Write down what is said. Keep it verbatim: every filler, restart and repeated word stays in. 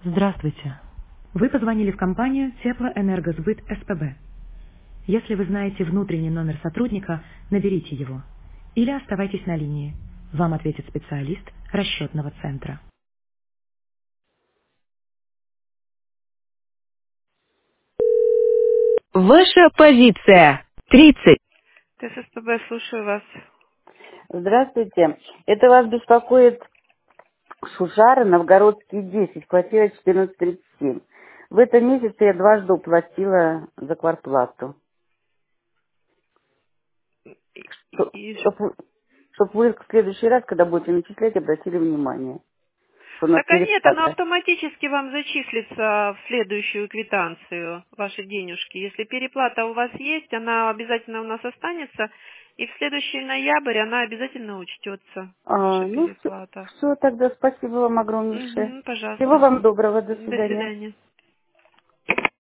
Здравствуйте. Вы позвонили в компанию Теплоэнергосбыт СПБ. Если вы знаете внутренний номер сотрудника, наберите его. Или оставайтесь на линии. Вам ответит специалист расчетного центра. Ваша позиция. тридцать. ТССПБ, слушаю вас. Здравствуйте. Это вас беспокоит Шушара, Новгородский, десять, квартира четырнадцать тридцать семь. В этом месяце я дважды уплатила за квартплату. И- и- Чтобы вы в следующий раз, когда будете начислять, обратили внимание, что у нас Так а нет, оно переплата. автоматически вам зачислится в следующую квитанцию, ваши денежки. Если переплата у вас есть, она обязательно у нас останется, и в следующий ноябрь она обязательно учтется, А, ваша ну, переплата. все, тогда спасибо вам огромнейшее. Угу, Всего пожалуйста. вам доброго, до До свидания. свидания.